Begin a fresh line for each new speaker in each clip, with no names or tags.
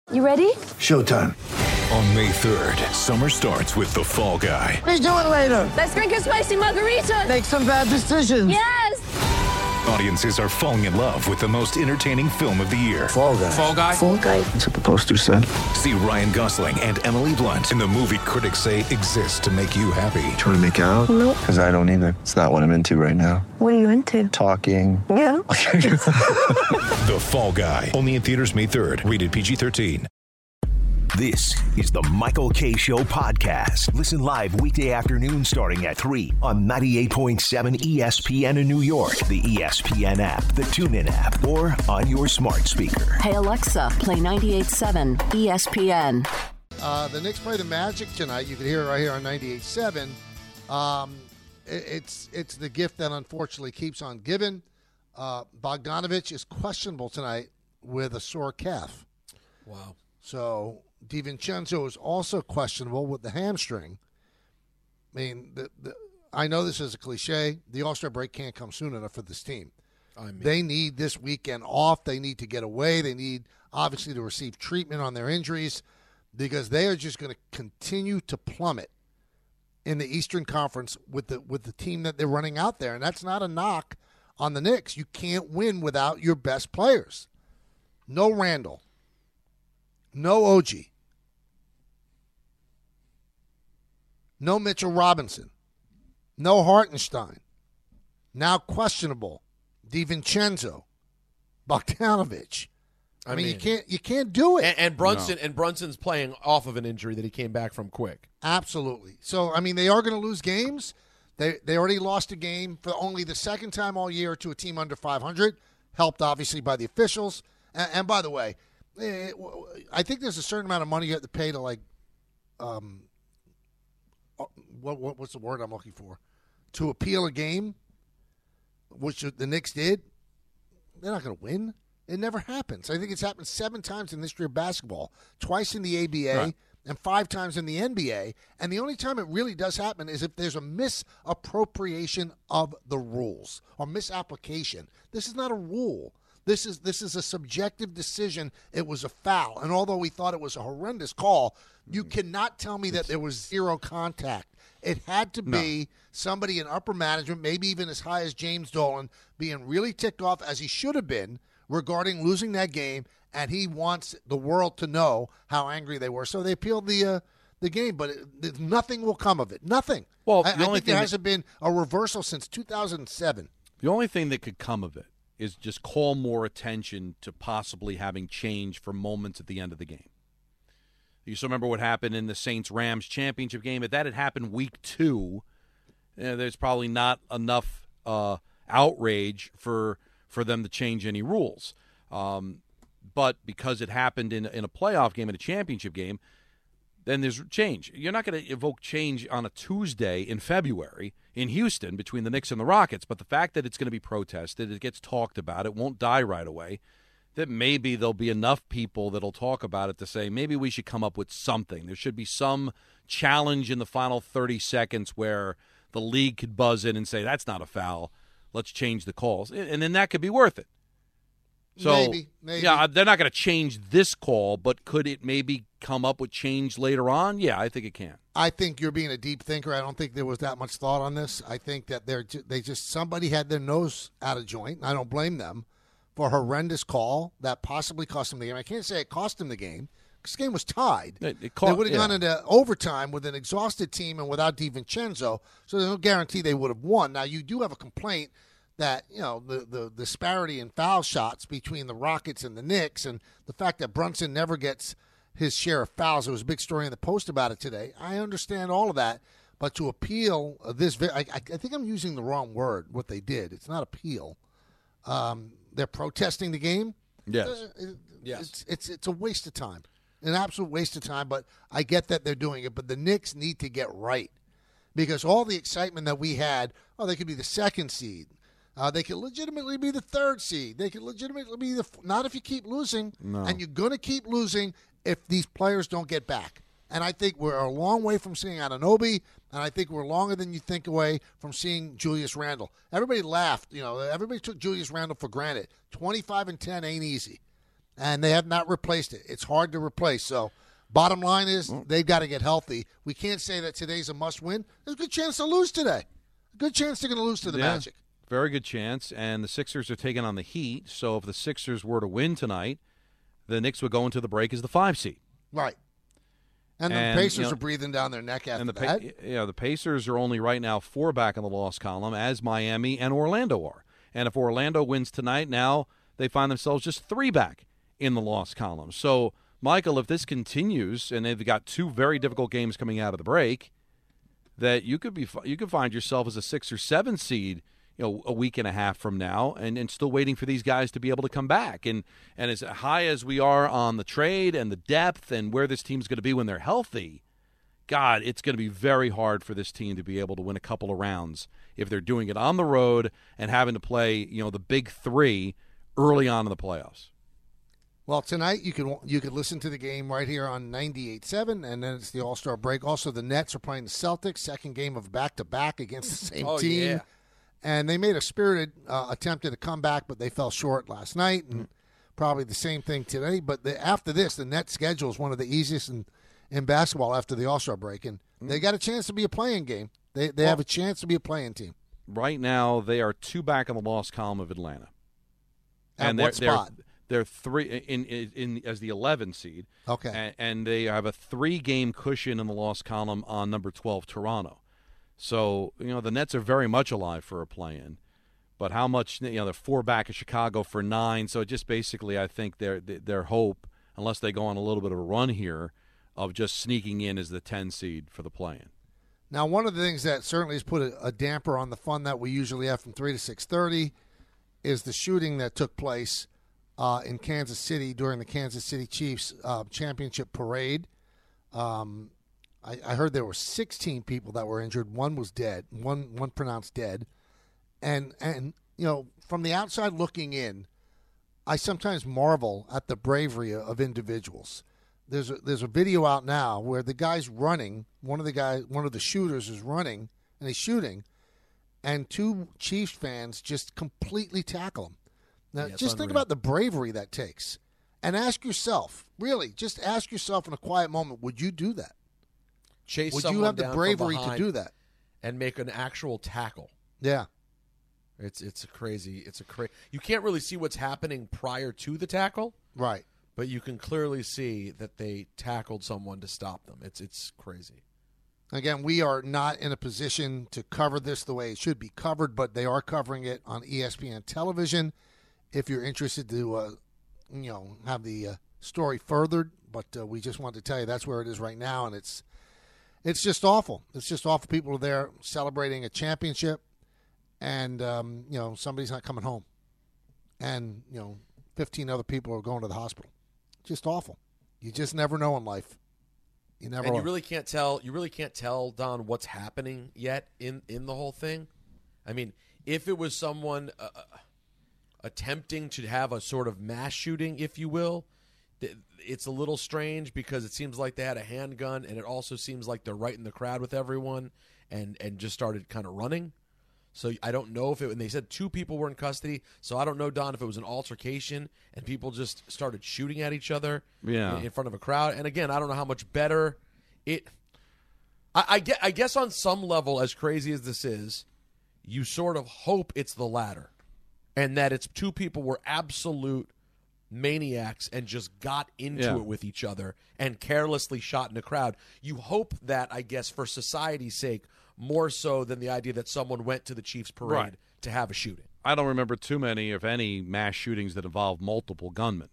You ready?
Showtime.
On May 3rd, summer starts with The Fall Guy.
Let's do it later.
Let's drink a spicy margarita.
Make some bad decisions.
Yes!
Audiences are falling in love with the most entertaining film of the year.
Fall Guy.
Fall Guy?
Fall guy.
That's what the poster said.
See Ryan Gosling and Emily Blunt in the movie critics say exists to make you happy.
Trying to make it out?
Nope.
Because I don't either. It's not what I'm into right now.
What are you into?
Talking.
Yeah.
The Fall Guy. Only in theaters May 3rd. Rated PG-13.
This is the Michael Kay Show podcast. Listen live weekday afternoon starting at 3 on 98.7 ESPN in New York, the ESPN app, the TuneIn app, or on your smart speaker.
Hey, Alexa, play 98.7 ESPN.
The Knicks play the Magic tonight. You can hear it right here on 98.7. It's the gift that unfortunately keeps on giving. Bogdanovich is questionable tonight with a sore calf.
Wow.
So DiVincenzo is also questionable with the hamstring. I mean, I know this is a cliche. The All-Star break can't come soon enough for this team. They need this weekend off. They need to get away. They need, obviously, to receive treatment on their injuries because they are just going to continue to plummet in the Eastern Conference with the team that they're running out there. And that's not a knock on the Knicks. You can't win without your best players. No Randall. No OG. No Mitchell Robinson. No Hartenstein. Now questionable. DiVincenzo. Bogdanovich. I mean, you can't do it.
And Brunson and Brunson's playing off of an injury that he came back from quick.
Absolutely. So I mean, they are going to lose games. They already lost a game for only the second time all year to a team under 500, helped obviously by the officials. And by the way, I think there's a certain amount of money you have to pay to what's the word I'm looking for? To appeal a game, which the Knicks did. They're not going to win. It never happens. I think it's happened 7 times in the history of basketball, twice in the ABA. Right. And 5 times in the NBA. And the only time it really does happen is if there's a misappropriation of the rules or misapplication. This is not a rule. This is a subjective decision. It was a foul. And although we thought it was a horrendous call, you cannot tell me that there was zero contact. It had to be somebody in upper management, maybe even as high as James Dolan, being really ticked off, as he should have been, regarding losing that game. And he wants the world to know how angry they were. So they appealed the game, but nothing will come of it. Nothing.
Well,
I think there hasn't been a reversal since 2007.
The only thing that could come of it is just call more attention to possibly having change for moments at the end of the game. You still remember what happened in the Saints-Rams championship game? If that had happened week 2, there's probably not enough outrage for them to change any rules. But because it happened in a playoff game, in a championship game, then there's change. You're not going to evoke change on a Tuesday in February in Houston between the Knicks and the Rockets. But the fact that it's going to be protested, it gets talked about, it won't die right away, that maybe there'll be enough people that'll talk about it to say maybe we should come up with something. There should be some challenge in the final 30 seconds where the league could buzz in and say, that's not a foul. Let's change the calls. And then that could be worth it. So,
maybe.
Yeah, they're not going to change this call, but could it maybe come up with change later on? Yeah, I think it can.
I think you're being a deep thinker. I don't think there was that much thought on this. I think that somebody had their nose out of joint. I don't blame them for a horrendous call that possibly cost them the game. I can't say it cost them the game because the game was tied. They would have gone into overtime with an exhausted team and without DiVincenzo, so there's no guarantee they would have won. Now, you do have a complaint that, the disparity in foul shots between the Rockets and the Knicks and the fact that Brunson never gets his share of fouls. There was a big story in the Post about it today. I understand all of that, but to appeal this, I think I'm using the wrong word, what they did. It's not appeal. They're protesting the game.
Yes.
Yes. It's a waste of time, an absolute waste of time, but I get that they're doing it. But the Knicks need to get right because all the excitement that we had, they could be the 2nd seed. They could legitimately be the 3rd seed. They could legitimately be not if you keep losing. No. And you're going to keep losing if these players don't get back. And I think we're a long way from seeing Anunoby, and I think we're longer than you think away from seeing Julius Randle. Everybody laughed. Everybody took Julius Randle for granted. 25 and 10 ain't easy. And they have not replaced it. It's hard to replace. So bottom line is they've got to get healthy. We can't say that today's a must-win. There's a good chance they'll lose today. A good chance they're going to lose to the Magic.
Very good chance. And the Sixers are taking on the Heat. So if the Sixers were to win tonight, the Knicks would go into the break as the 5 seed.
Right. And the Pacers are breathing down their neck after that.
The Pacers are only right now 4 back in the loss column, as Miami and Orlando are. And if Orlando wins tonight, now they find themselves just 3 back in the loss column. So, Michael, if this continues, and they've got 2 very difficult games coming out of the break, that you could find yourself as a 6 or 7 seed, a week and a half from now, and still waiting for these guys to be able to come back. And as high as we are on the trade and the depth and where this team's going to be when they're healthy, God, it's going to be very hard for this team to be able to win a couple of rounds if they're doing it on the road and having to play, the big 3 early on in the playoffs.
Well, tonight you could listen to the game right here on 98.7, and then it's the All-Star break. Also, the Nets are playing the Celtics, second game of back-to-back against the same team. Yeah. And they made a spirited attempt at a comeback, but they fell short last night, and probably the same thing today. But after this, the Nets schedule is one of the easiest in basketball after the All-Star break, and they got a chance to be a playing game. They have a chance to be a playing team.
Right now, they are 2 back on the loss column of Atlanta.
And what spot?
They're 3 in as the 11 seed.
Okay.
And they have a 3-game cushion in the loss column on number 12, Toronto. So, the Nets are very much alive for a play-in. But how much, they're 4 back of Chicago for 9. So just basically, I think their hope, unless they go on a little bit of a run here, of just sneaking in as the 10 seed for the play-in.
Now, one of the things that certainly has put a damper on the fun that we usually have from 3 to 6:30 is the shooting that took place in Kansas City during the Kansas City Chiefs championship parade. I heard there were 16 people that were injured. One was dead. One pronounced dead. And from the outside looking in, I sometimes marvel at the bravery of individuals. There's a video out now where the guy's running. One of the shooters is running and he's shooting, and 2 Chiefs fans just completely tackle him. Now, just think about the bravery that takes, and ask yourself, really, just ask yourself in a quiet moment, would you do that?
Would you have the bravery
to do that
and make an actual tackle?
Yeah,
it's crazy. You can't really see what's happening prior to the tackle,
right?
But you can clearly see that they tackled someone to stop them. It's crazy.
Again, we are not in a position to cover this the way it should be covered, but they are covering it on ESPN television. If you're interested to, have the story furthered, but we just wanted to tell you that's where it is right now, and it's just awful. It's just awful. People are there celebrating a championship, and somebody's not coming home, and 15 other people are going to the hospital. Just awful. You just never know in life. You never.
And you really can't tell. You really can't tell, Don, what's happening yet in the whole thing. I mean, if it was someone attempting to have a sort of mass shooting, if you will, it's a little strange because it seems like they had a handgun, and it also seems like they're right in the crowd with everyone and just started kind of running. So I don't know if and they said 2 people were in custody, so I don't know, Don, if it was an altercation and people just started shooting at each other in front of a crowd. And again, I don't know how much better it – I guess on some level, as crazy as this is, you sort of hope it's the latter and that it's 2 people were absolute maniacs and just got into it with each other and carelessly shot in a crowd. You hope that, I guess, for society's sake, more so than the idea that someone went to the Chiefs parade to have a shooting.
I don't remember too many, if any, mass shootings that involve multiple gunmen.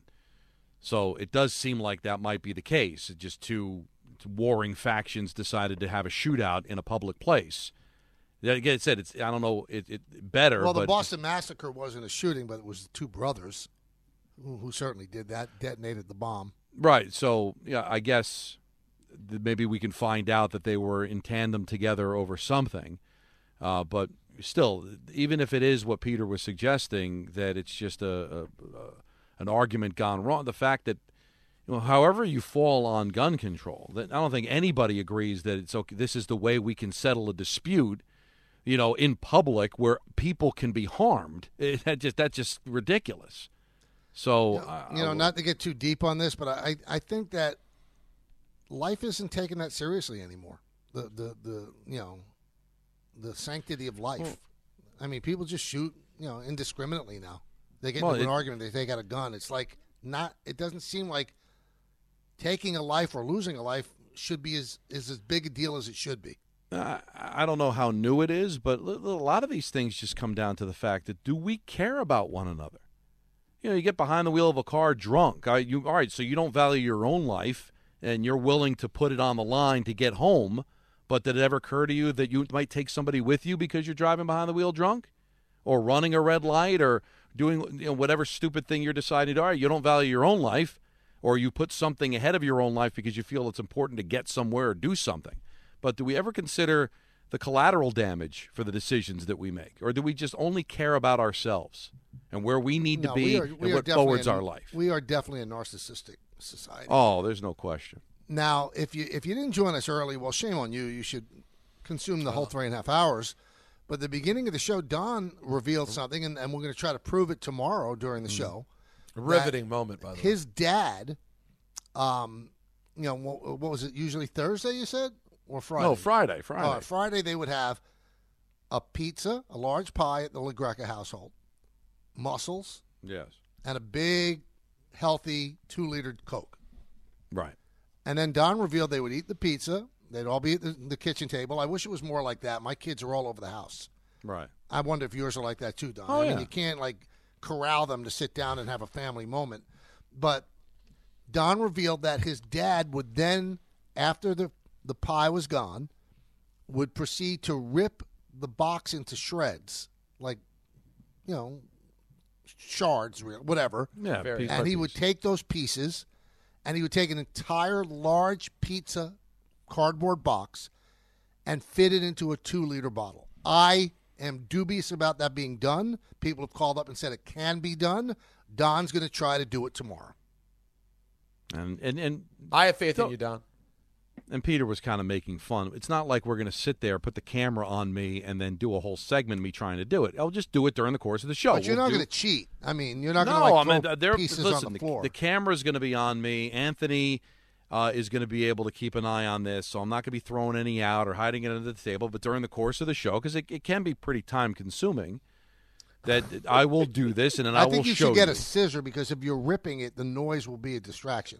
So it does seem like that might be the case. Just 2 warring factions decided to have a shootout in a public place. Again, it said I don't know it better.
Well, the
but
Boston Massacre wasn't a shooting, but it was 2 brothers who certainly did that, detonated the bomb.
Right. So I guess maybe we can find out that they were in tandem together over something. But still, even if it is what Peter was suggesting, that it's just an argument gone wrong, the fact that however you fall on gun control, that I don't think anybody agrees that it's okay. This is the way we can settle a dispute, in public where people can be harmed. That's just ridiculous. So,
not to get too deep on this, but I think that life isn't taken that seriously anymore. The sanctity of life. I mean, people just shoot, indiscriminately now. They get into an argument, they take out a gun. It's like it doesn't seem like taking a life or losing a life should be as big a deal as it should be.
I don't know how new it is, but a lot of these things just come down to the fact that do we care about one another? You get behind the wheel of a car drunk. All right, so you don't value your own life, and you're willing to put it on the line to get home, but did it ever occur to you that you might take somebody with you because you're driving behind the wheel drunk? Or running a red light or doing whatever stupid thing you're deciding to do? All right, you don't value your own life, or you put something ahead of your own life because you feel it's important to get somewhere or do something. But do we ever consider the collateral damage for the decisions that we make? Or do we just only care about ourselves and where we need to be and what forwards our life?
We are definitely a narcissistic society.
Oh, there's no question.
Now, if you didn't join us early, well, shame on you. You should consume the whole 3.5 hours. But at the beginning of the show, Don revealed something, and we're going to try to prove it tomorrow during the show.
A riveting moment, by the way.
His dad, what was it, usually Thursday, you said? Or Friday?
No, Friday.
Friday they would have a pizza, a large pie at the LaGreca household, mussels,
yes,
and a big, healthy 2-liter Coke.
Right.
And then Don revealed they would eat the pizza. They'd all be at the kitchen table. I wish it was more like that. My kids are all over the house.
Right.
I wonder if yours are like that too, Don.
Oh,
I mean, you can't, corral them to sit down and have a family moment. But Don revealed that his dad would then, after the pie was gone, would proceed to rip the box into shreds, shards, whatever.
Yeah,
and he would take those pieces, and he would take an entire large pizza cardboard box and fit it into a 2-liter bottle. I am dubious about that being done. People have called up and said it can be done. Don's going to try to do it tomorrow.
And
I have faith in you, Don.
And Peter was kind of making fun. It's not like we're going to sit there, put the camera on me, and then do a whole segment of me trying to do it. I'll just do it during the course of the show.
But you're not going to cheat. I mean, you're not going to throw pieces on the floor.
The camera's going to be on me. Anthony is going to be able to keep an eye on this, so I'm not going to be throwing any out or hiding it under the table. But during the course of the show, because it can be pretty time-consuming, that I will do this, and then I will show you.
I think you should get a scissor, because if you're ripping it, the noise will be a distraction.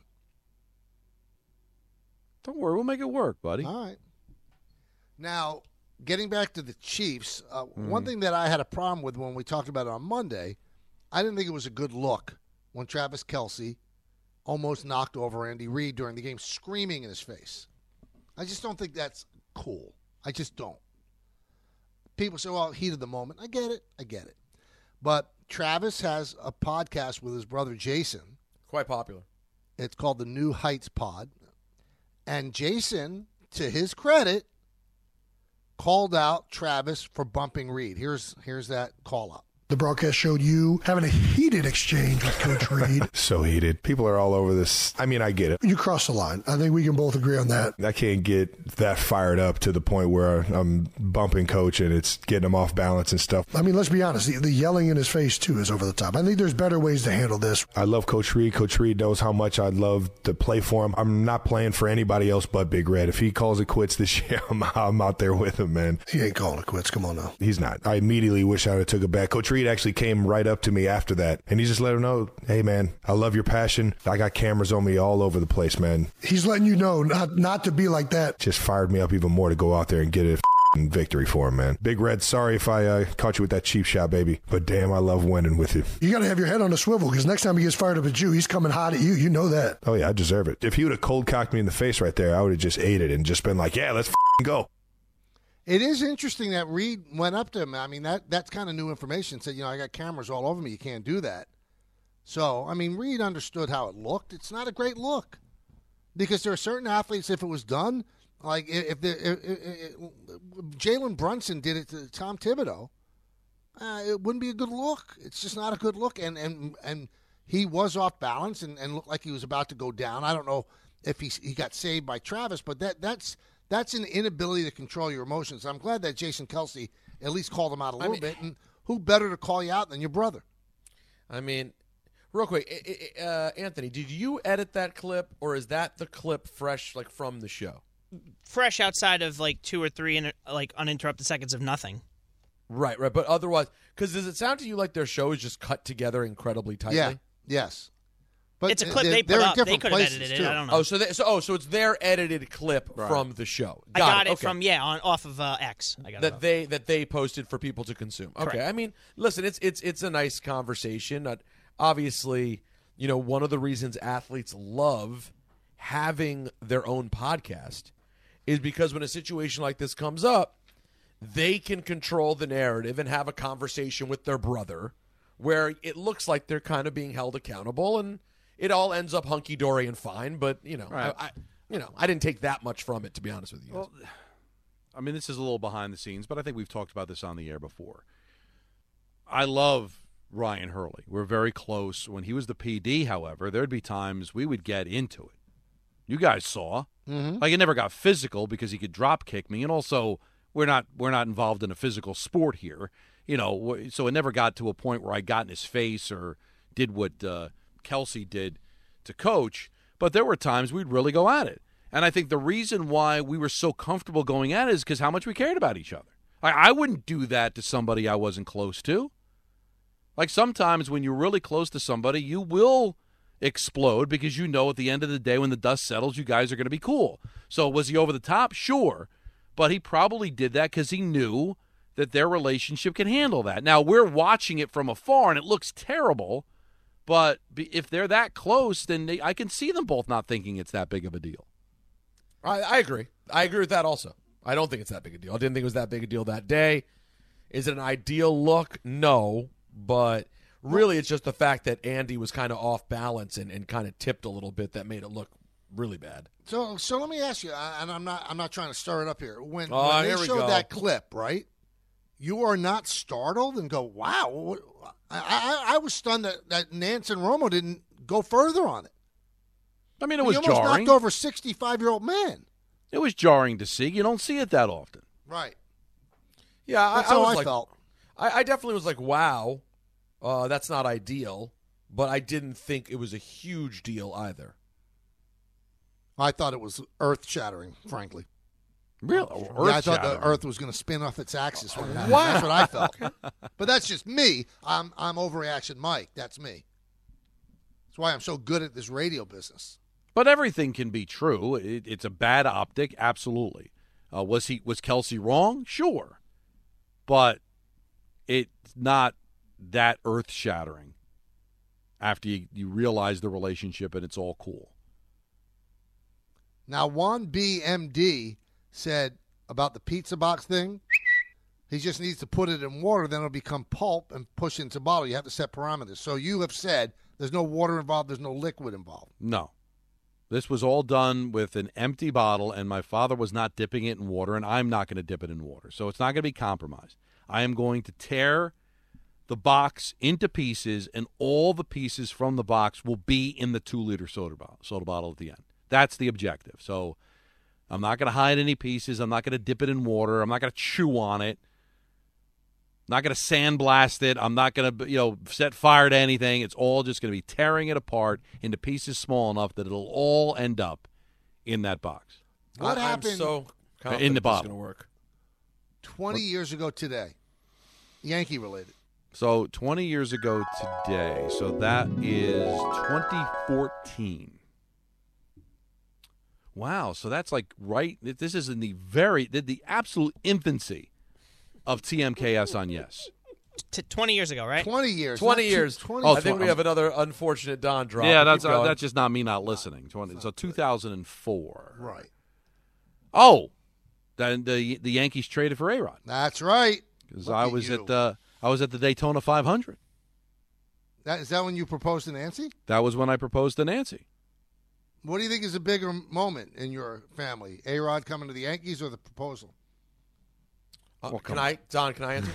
Don't worry, we'll make it work, buddy.
All right. Now, getting back to the Chiefs, one thing that I had a problem with when we talked about it on Monday, I didn't think it was a good look when Travis Kelce almost knocked over Andy Reid during the game, screaming in his face. I just don't think that's cool. I just don't. People say, well, heat of the moment. I get it. But Travis has a podcast with his brother Jason.
Quite popular.
It's called the New Heights Pod. And Jason, to his credit, called out Travis for bumping Reid. Here's that call-out.
The broadcast showed you having a heated exchange with Coach Reid.
So heated. People are all over this. I mean, I get it.
You crossed the line. I think we can both agree on that.
I can't get that fired up to the point where I'm bumping Coach and it's getting him off balance and stuff.
I mean, let's be honest. The yelling in his face, too, is over the top. I think there's better ways to handle this.
I love Coach Reid. Coach Reid knows how much I love to play for him. I'm not playing for anybody else but Big Red. If he calls it quits this year, I'm out there with him, man.
He ain't calling it quits. Come on now.
He's not. I immediately wish I would have took it back. Coach Reid actually came right up to me after that, and he just let him know, hey, man, I love your passion. I got cameras on me all over the place, man.
He's letting you know not to be like that.
Just fired me up even more to go out there and get a victory for him, man. Big Red, sorry if I caught you with that cheap shot, baby, but damn, I love winning with you.
You got to have your head on a swivel, because next time he gets fired up at you, he's coming hot at you. You know that.
Oh, yeah, I deserve it. If he would have cold cocked me in the face right there, I would have just ate it and just been like, yeah, let's go.
It is interesting that Reid went up to him. I mean, that's kind of new information. Said, I got cameras all over me. You can't do that. So, I mean, Reid understood how it looked. It's not a great look, because there are certain athletes, if it was done, like if Jalen Brunson did it to Tom Thibodeau, it wouldn't be a good look. It's just not a good look. And he was off balance and looked like he was about to go down. I don't know if he got saved by Travis, but that's an inability to control your emotions. I'm glad that Jason Kelce at least called him out a little bit. And who better to call you out than your brother?
I mean, Real quick, Anthony, did you edit that clip, or is that the clip fresh, like, from the show?
Fresh outside of, like, 2 or 3 uninterrupted seconds of nothing.
Right. But otherwise, because does it sound to you like their show is just cut together incredibly tightly?
Yeah. Yes. But
it's a clip they put up. They could have edited it. I don't know.
So it's their edited clip from the show.
I got it from off of X. I got
that they posted for people to consume. Okay.
Correct.
I mean, listen, it's a nice conversation. Obviously, one of the reasons athletes love having their own podcast is because when a situation like this comes up, they can control the narrative and have a conversation with their brother where it looks like they're kind of being held accountable, and it all ends up hunky-dory and fine. But,
Right.
I didn't take that much from it, to be honest with you.
Well, I mean, this is a little behind the scenes, but I think we've talked about this on the air before. I love Ryan Hurley. We're very close. When he was the PD, however, there'd be times we would get into it. You guys saw.
Mm-hmm.
Like, it never got physical because he could drop kick me, and also we're not involved in a physical sport here. So it never got to a point where I got in his face or did what Kelsey did to Coach, but there were times we'd really go at it. And I think the reason why we were so comfortable going at it is because how much we cared about each other. I wouldn't do that to somebody I wasn't close to. Like, sometimes when you're really close to somebody, you will explode because at the end of the day when the dust settles, you guys are going to be cool. So was he over the top? Sure. But he probably did that because he knew that their relationship can handle that. Now, we're watching it from afar, and it looks terrible, but if they're that close, then I can see them both not thinking it's that big of a deal.
I agree. I agree with that also. I don't think it's that big a deal. I didn't think it was that big a deal that day. Is it an ideal look? No, but really it's just the fact that Andy was kind of off balance and kind of tipped a little bit that made it look really bad.
So let me ask you, and I'm not trying to stir it up here. When
here
they
we
showed
go.
that clip, right? You are not startled and go, "Wow!" I was stunned that Nance and Romo didn't go further on it.
I mean, it was
he almost
jarring.
knocked over 65-year-old man.
It was jarring to see. You don't see it that often.
Right.
Yeah,
That's
I
how
was
I felt.
I definitely was like, wow, that's not ideal, but I didn't think it was a huge deal either.
I thought it was earth-shattering, frankly.
Really?
I thought the earth was going to spin off its axis when it happened.
Wow.
That's what I felt. But that's just me. I'm overreaction Mike. That's me. That's why I'm so good at this radio business.
But everything can be true. It's a bad optic, absolutely. Was Kelsey wrong? Sure. But it's not that earth-shattering after you realize the relationship and it's all cool.
Now, Juan B. M.D. said about the pizza box thing, he just needs to put it in water, then it'll become pulp and push into a bottle. You have to set parameters. So you have said there's no water involved, there's no liquid involved.
No. This was all done with an empty bottle, and my father was not dipping it in water, and I'm not going to dip it in water. So it's not going to be compromised. I am going to tear the box into pieces, and all the pieces from the box will be in the 2-liter soda bottle at the end. That's the objective. So I'm not going to hide any pieces. I'm not going to dip it in water. I'm not going to chew on it. I'm not going to sandblast it. I'm not going to, set fire to anything. It's all just going to be tearing it apart into pieces small enough that it'll all end up in that box.
What happened
I'm so confident
in the
this is
bottle.
going to work.
20 years ago today? Yankee related.
So 20 years ago today. So that is 2014. Wow. So that's like this is in the absolute infancy of TMKS on Yes.
20 years ago, right?
20 years.
20 years.
20
I think we have another unfortunate Don drop.
Yeah,
Keep going.
that's just not me not listening. So 2004.
Right.
Oh, then the Yankees traded for A-Rod.
That's right.
Because
Look
I
at
was
you.
at the Daytona 500.
Is that when you proposed to Nancy?
That was when I proposed to Nancy.
What do you think is a bigger moment in your family? A-Rod coming to the Yankees or the proposal?
Can I answer?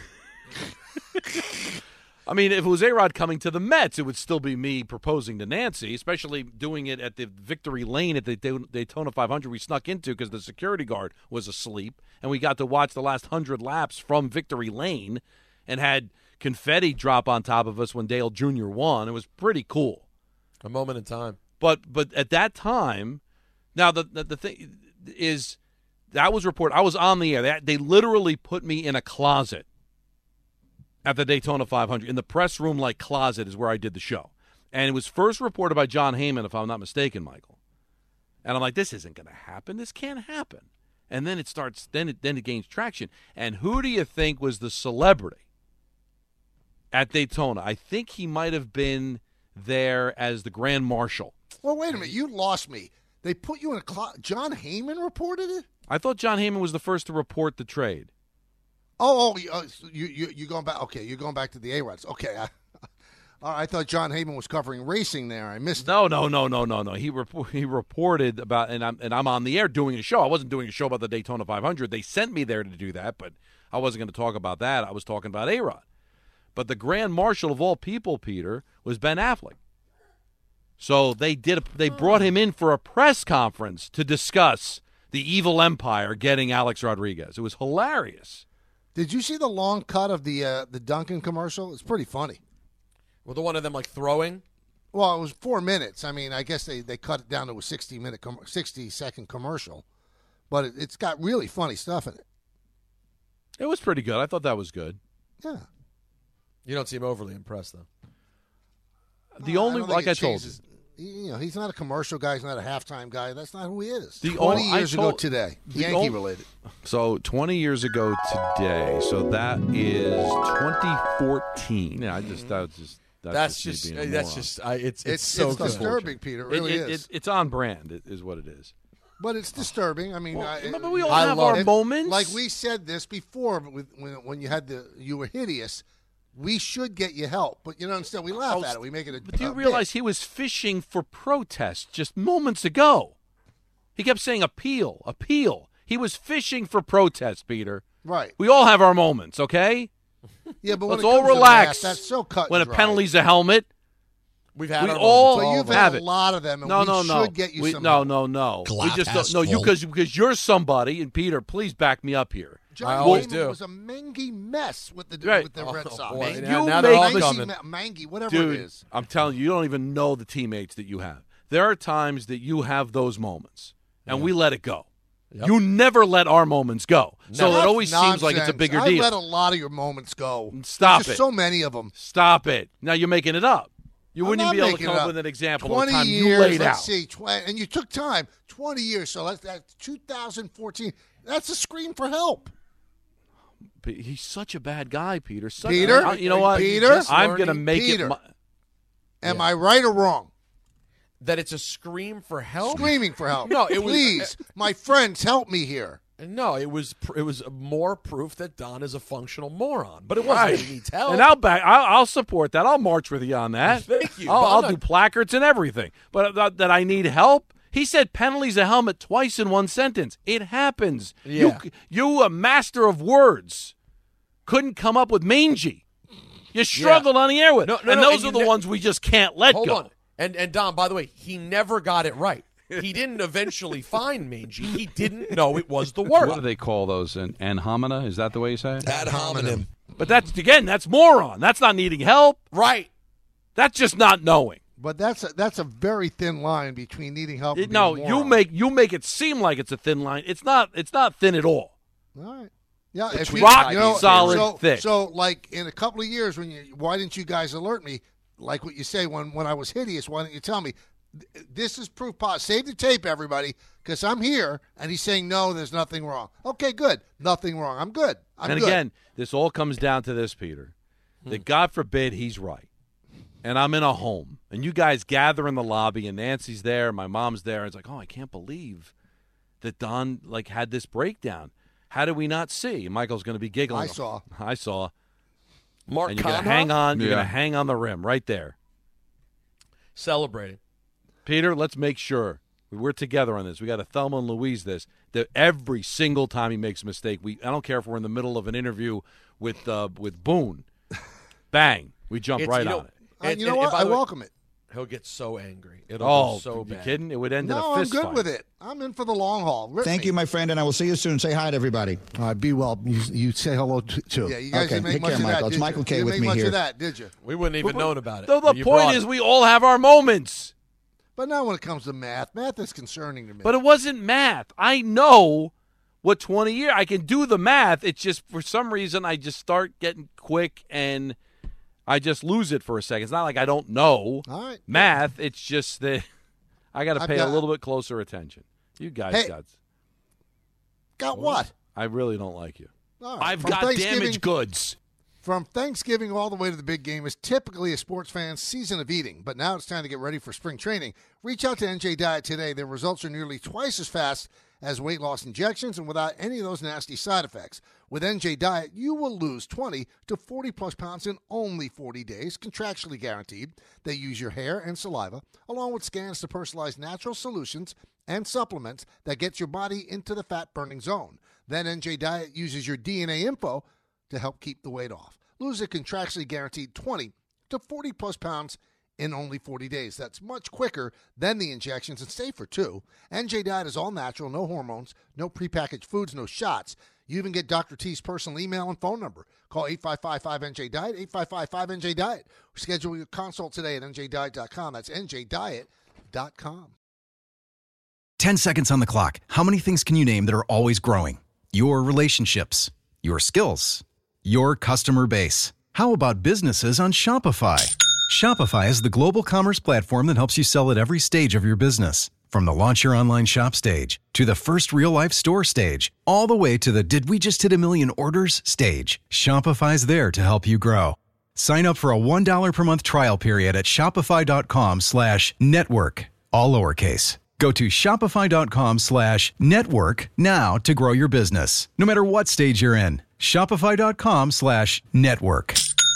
I mean, if it was A-Rod coming to the Mets, it would still be me proposing to Nancy, especially doing it at the Victory Lane at the Daytona 500 we snuck into because the security guard was asleep, and we got to watch the last 100 laps from Victory Lane and had confetti drop on top of us when Dale Jr. won. It was pretty cool.
A moment in time.
But at that time, now the thing is, that was reported. I was on the air. They literally put me in a closet at the Daytona 500. In the press room, like closet, is where I did the show. And it was first reported by John Heyman, if I'm not mistaken, Michael. And I'm like, this isn't going to happen. This can't happen. And then it starts. Then it gains traction. And who do you think was the celebrity at Daytona? I think he might have been there as the Grand Marshal.
Well, wait a minute. You lost me. They put you in a closet. John Heyman reported it?
I thought John Heyman was the first to report the trade.
You going back? Okay, you're going back to the A-Rods. Okay, I thought John Heyman was covering racing there. I missed.
No. He reported about, and I'm on the air doing a show. I wasn't doing a show about the Daytona 500. They sent me there to do that, but I wasn't going to talk about that. I was talking about A-Rod. But the Grand Marshal of all people, Peter, was Ben Affleck. So they brought him in for a press conference to discuss the evil empire getting Alex Rodriguez. It was hilarious.
Did you see the long cut of the Dunkin' commercial? It's pretty funny.
Well, the one of them like throwing?
Well, it was 4 minutes. I mean, I guess they cut it down to a 60-second commercial. But it's got really funny stuff in it.
It was pretty good. I thought that was good.
Yeah.
You don't seem overly impressed, though.
I told you.
He's not a commercial guy. He's not a halftime guy. That's not who he is. 20 years ago today. Yankee related.
So 20 years ago today. So that is 2014. Yeah,
it's so good.
Disturbing, Peter. It really is.
It's on brand, is what it is.
But it's disturbing. I mean,
remember we all have our moments.
Like we said this before, when you were hideous. We should get you help, but instead we laugh at it. We make it a.
But do you realize he was fishing for protest just moments ago? He kept saying appeal. He was fishing for protest, Peter.
Right.
We all have our moments, okay?
Yeah, but
let's all relax.
That's so cut.
When
and
a
dry.
penalty's a helmet,
we all
so you've had a lot of them. And we should get you some.
No. We just don't. No, you because you're somebody, and Peter, please back me up here.
John Heyman was a mangy mess with the Red Sox.
Boy,
mangy, whatever
Dude,
it is.
I'm telling you, you don't even know the teammates that you have. There are times that you have those moments, and we let it go. Yep. You never let our moments go. So it always seems like it's a bigger deal.
I let a lot of your moments go.
Stop
There's
it.
so many of them.
Stop it. Now you're making it up. You wouldn't even be able to come up with an example of the time
years,
you laid
let's
out.
See, and you took time. 20 years. So that's 2014. That's a scream for help.
He's such a bad guy, Peter.
Peter?
You know what?
Peter?
I'm going to make
Peter.
it.
Am I right or wrong?
That it's a scream for help?
Screaming for help.
No,
Please, my friends, help me here.
No, it was more proof that Don is a functional moron. But it wasn't that he needs help.
And I'll support that. I'll march with you on that.
Thank you.
I'll do placards and everything. But that I need help? He said penalty's a helmet twice in one sentence. It happens.
Yeah.
You a master of words, couldn't come up with mangy. You struggled on the air with it. And those are the ones we just can't let go.
Hold on. And Don, by the way, he never got it right. He didn't eventually find mangy. He didn't know it was the word.
What do they call those? An homina? Is that the way you say it?
Ad hominem.
But that's moron. That's not needing help.
Right.
That's just not knowing.
But that's a very thin line between needing help. And
No,
being a
you
moron.
make it seem like it's a thin line. It's not thin at all.
All right. Yeah,
It's rock solid thick.
So, like in a couple of years, why didn't you guys alert me? Like what you say when I was hideous, why didn't you tell me? This is proof positive. Save the tape, everybody, because I'm here, and he's saying no, there's nothing wrong. Okay, good, nothing wrong. I'm good.
Again, this all comes down to this, Peter. That God forbid he's right, and I'm in a home, and you guys gather in the lobby, and Nancy's there, my mom's there, and it's like, oh, I can't believe that Don had this breakdown. How did we not see? And Michael's going to be giggling. I saw.
Mark
and you're going to hang on. You're going to hang on the rim right there.
Celebrating.
Peter, let's make sure we're together on this. We got to Thelma and Louise this. That every single time he makes a mistake, I don't care if we're in the middle of an interview with Boone. Bang. We jump right on it.
You know what? I welcome it.
He'll get so angry. It'll go so
you
bad.
kidding? It would end in a
No, I'm
fist
good
fight.
with it. I'm in for the long haul.
Thank you, my friend, and I will see you soon. Say hi to everybody.
All right, be well. You say hello too. Yeah, you guys
Okay,
didn't make
take
much
care,
of that,
Michael. It's
did
Michael
you?
K
You
with
didn't
me
make much
here.
of that, did you?
We wouldn't even known about it.
The
but you
point
brought
is,
it.
we all have our moments.
But now when it comes to math is concerning to me.
But it wasn't math. I know what 20 years. I can do the math. It's just for some reason I just start getting quick and I just lose it for a second. It's not like I don't know math. It's just that I got to pay a little bit closer attention. You guys
got what?
I really don't like you.
All right.
I've
From
got
Thanksgiving-
damaged goods.
From Thanksgiving all the way to the big game is typically a sports fan's season of eating, but now it's time to get ready for spring training. Reach out to NJ Diet today. Their results are nearly twice as fast as weight loss injections and without any of those nasty side effects. With NJ Diet, you will lose 20 to 40-plus pounds in only 40 days, contractually guaranteed. They use your hair and saliva, along with scans to personalize natural solutions and supplements that gets your body into the fat-burning zone. Then NJ Diet uses your DNA info to help keep the weight off. Lose a contractually guaranteed 20 to 40-plus pounds in only 40 days. That's much quicker than the injections and safer, too. NJ Diet is all natural, no hormones, no prepackaged foods, no shots. You even get Dr. T's personal email and phone number. Call 855-5NJ-DIET, 855-5NJ-DIET. Schedule your consult today at njdiet.com. That's njdiet.com.
10 seconds on the clock. How many things can you name that are always growing? Your relationships, your skills, your customer base. How about businesses on Shopify? Shopify is the global commerce platform that helps you sell at every stage of your business. From the launch your online shop stage, to the first real-life store stage, all the way to the did we just hit 1 million orders stage, Shopify's there to help you grow. Sign up for a $1 per month trial period at shopify.com/network, all lowercase. Go to shopify.com/network now to grow your business, no matter what stage you're in. Shopify.com/network.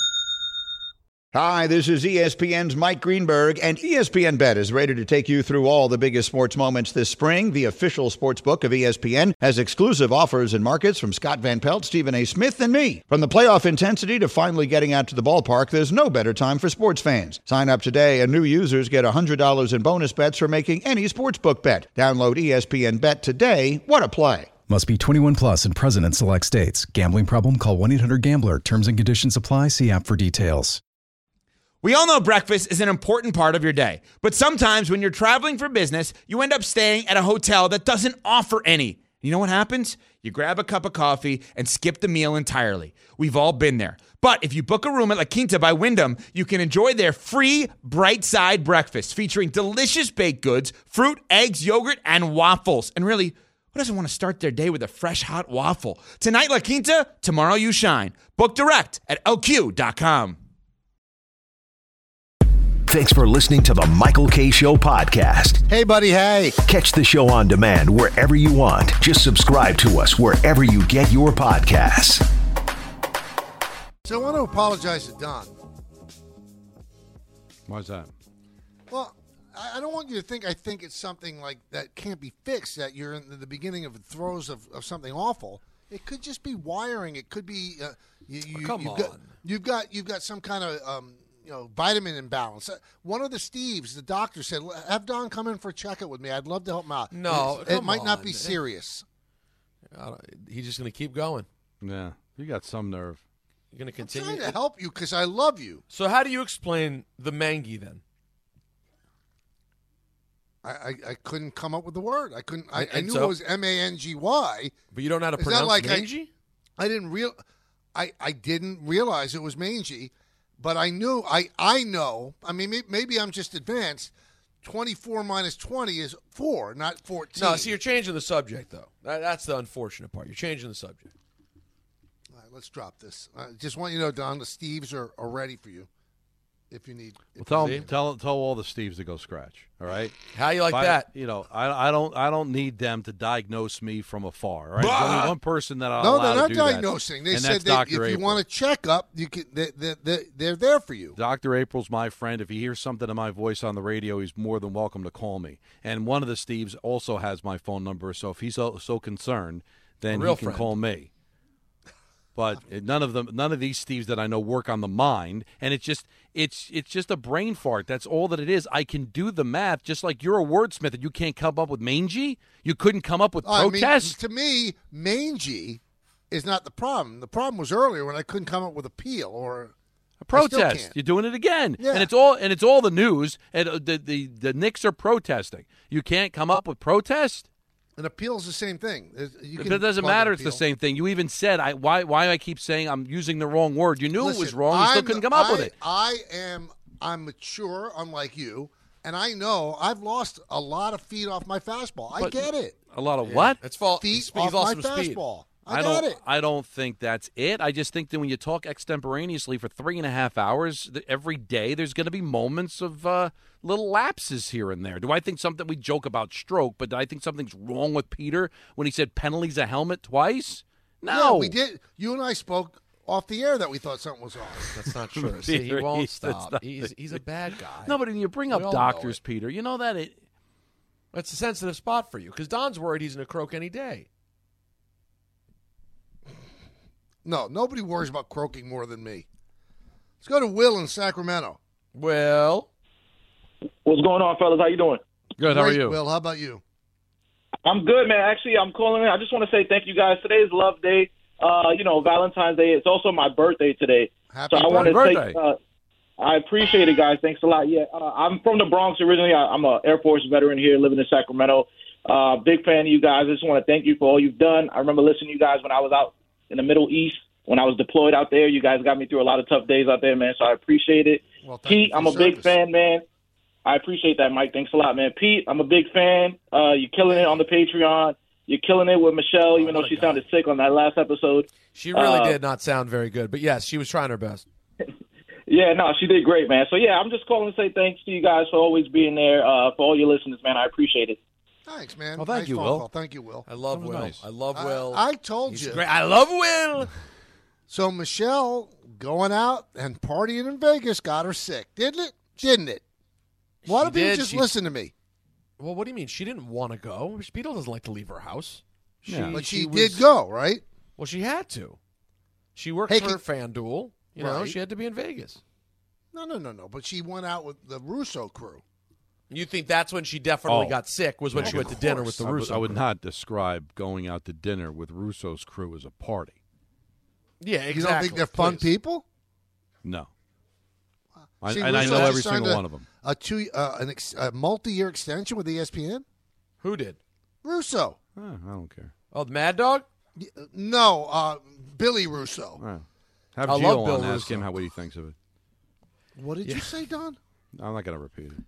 Hi, this is ESPN's Mike Greenberg, and ESPN Bet is ready to take you through all the biggest sports moments this spring. The official sports book of ESPN has exclusive offers and markets from Scott Van Pelt, Stephen A. Smith, and me. From the playoff intensity to finally getting out to the ballpark, there's no better time for sports fans. Sign up today, and new users get $100 in bonus bets for making any sportsbook bet. Download ESPN Bet today. What a play.
Must be 21 plus and present in select states. Gambling problem? Call 1-800-GAMBLER. Terms and conditions apply. See app for details.
We all know breakfast is an important part of your day, but sometimes when you're traveling for business, you end up staying at a hotel that doesn't offer any. You know what happens? You grab a cup of coffee and skip the meal entirely. We've all been there. But if you book a room at La Quinta by Wyndham, you can enjoy their free Bright Side breakfast featuring delicious baked goods, fruit, eggs, yogurt, and waffles. And really, who doesn't want to start their day with a fresh, hot waffle? Tonight, La Quinta, tomorrow you shine. Book direct at LQ.com.
Thanks for listening to the Michael K. Show podcast.
Hey, buddy, hey.
Catch the show on demand wherever you want. Just subscribe to us wherever you get your podcasts.
So I want to apologize to Don.
Why's that?
Well, I don't want you to think I think it's something like that can't be fixed, that you're in the beginning of the throes of something awful. It could just be wiring. It could be you've got some kind of vitamin imbalance. One of the Steves, the doctor said, have Don come in for a checkup with me. I'd love to help him out.
No,
it might not be serious.
He's just going to keep going.
Yeah, you got some nerve.
You're going to continue.
I'm trying to help you because I love you.
So how do you explain the mangy then?
I couldn't come up with the word. I couldn't. I knew it was mangy.
But you don't know how to pronounce mangy?
I didn't realize it was mangy. But I knew, I know, I mean, maybe I'm just advanced. 24 minus 20 is 4, not 14.
No, see, you're changing the subject, though. That's the unfortunate part. You're changing the subject.
All right, let's drop this. Just want you to know, Don, the Steves are ready for you if you need.
Tell all the Steves to go scratch, all right?
How you like that?
I don't need them to diagnose me from afar, all right? There's only one person that I'll allow
they're not
to do
diagnosing.
That,
they said that if you want a checkup, you can. They're there for you.
Dr. April's my friend. If he hears something in my voice on the radio, he's more than welcome to call me. And one of the Steves also has my phone number, so if he's so concerned, then he can call me. But none of these Steves that I know work on the mind, and It's just a brain fart. That's all that it is. I can do the math, just like you're a wordsmith and you can't come up with mangy. You couldn't come up with protest.
To me, mangy is not the problem. The problem was earlier when I couldn't come up with appeal or
a protest. You're doing it again,
Yeah.
and it's all the news. And the Knicks are protesting. You can't come up with protest.
An appeal is the same thing.
But it doesn't matter. It's the same thing. You even said why I keep saying I'm using the wrong word. You knew it was wrong. You still couldn't come up with it.
I'm mature, unlike you, and I know I've lost a lot of feet off my fastball. I get it.
A lot of what?
That's fault.
Feet
He's
off
lost
my
some speed.
fastball. I
don't think that's it. I just think that when you talk extemporaneously for 3.5 hours every day, there's going to be moments of little lapses here and there. Do I think something we joke about stroke, but do I think something's wrong with Peter when he said penalties a helmet twice? No,
Yeah, we did. You and I spoke off the air that we thought something was off.
That's not true. See, he won't stop. He's a bad guy.
No, but when you bring up
We all
doctors,
know
Peter, you know that it.
That's a sensitive spot for you because Don's worried he's going to croak any day.
No, nobody worries about croaking more than me. Let's go to Will in Sacramento.
Will,
what's going on, fellas? How you doing?
Good. How are
Great,
you?
Will, how about you?
I'm good, man. Actually, I'm calling in. I just want to say thank you guys. Today is Love Day. Valentine's Day. It's also my birthday today.
Happy
I want to
birthday.
take. I appreciate it, guys. Thanks a lot. Yeah, I'm from the Bronx originally. I'm a Air Force veteran here, living in Sacramento. Big fan of you guys. I just want to thank you for all you've done. I remember listening to you guys when I was out in the Middle East. When I was deployed out there, you guys got me through a lot of tough days out there, man. So I appreciate it.
Well, thank
Pete,
you for
I'm a
your
big
service.
fan, man. I appreciate that, Mike. Thanks a lot, man. Pete, I'm a big fan. You're killing it on the Patreon. You're killing it with Michelle, even though she sounded sick on that last episode.
she really did not sound very good, but yes, she was trying her best.
Yeah, no, she did great, man. So, yeah, I'm just calling to say thanks to you guys for always being there, for all your listeners, man. I appreciate it.
Thanks, man.
Well, thank
Nice
you,
phone
Will.
call. Thank you, Will.
I love
That was
Will.
nice.
I love Will.
I told
He's
you.
great. I love Will.
So Michelle going out and partying in Vegas got her sick, didn't it? Didn't it? Why don't people
did.
just
She-
listen to me?
Well, what do you mean? She didn't want to go. Beetle doesn't like to leave her house.
But she did go, right?
Well, she had to. She worked
Hey,
for FanDuel. You know,
Right.
she had to be in Vegas.
No. But she went out with the Russo crew.
You think that's when she definitely
Oh.
got sick, was when she went to dinner with the Russo
I would
crew.
not describe going out to dinner with Russo's crew as a party.
Yeah, exactly.
You don't think they're fun
Please.
people?
No.
See,
I know
Russo
every
just signed
single one of them.
A multi-year extension with ESPN?
Who did?
Russo.
I don't care.
Oh, the Mad Dog?
No, Billy Russo.
All right. Have
I
Gio
love Bill
on, ask
Russo.
him what he thinks of it.
What did you say, Don?
I'm not going to repeat it.